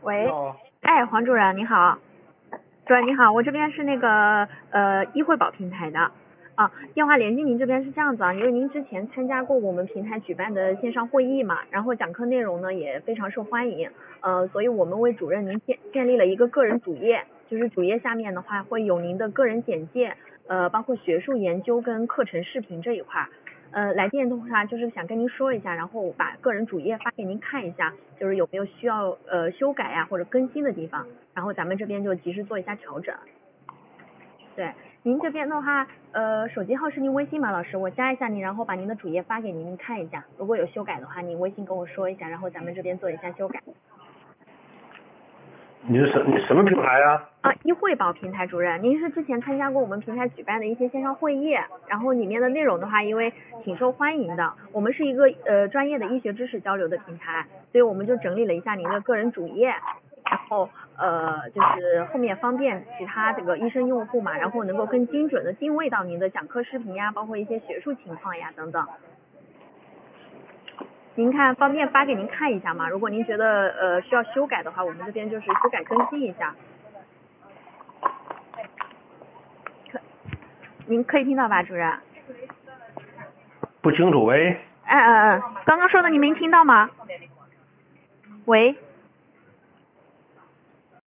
喂，哎，黄主任你好，主任你好，我这边是那个易惠宝平台的啊，电话联系您这边是这样子啊，因为您之前参加过我们平台举办的线上会议嘛，然后讲课内容呢也非常受欢迎，所以我们为主任您建立了一个个人主页，就是主页下面的话会有您的个人简介，包括学术研究跟课程视频这一块。来电的话就是想跟您说一下，然后把个人主页发给您看一下，就是有没有需要修改呀或者更新的地方，然后咱们这边就及时做一下调整。对，您这边的话，手机号是您微信吗，老师？我加一下您，然后把您的主页发给您，您看一下，如果有修改的话，您微信跟我说一下，然后咱们这边做一下修改。 你什么平台啊？ 易惠宝平台主任，您是之前参加过我们平台举办的一些线上会议，然后里面的内容的话，因为挺受欢迎的，我们是一个专业的医学知识交流的平台，所以我们就整理了一下您的个人主页，然后就是后面方便其他这个医生用户嘛，然后能够更精准的定位到您的讲课视频呀，包括一些学术情况呀等等。您看方便发给您看一下吗？如果您觉得需要修改的话，我们这边就是修改更新一下。您可以听到吧，主任？ 不清楚，喂。 刚刚说的您没听到吗？喂。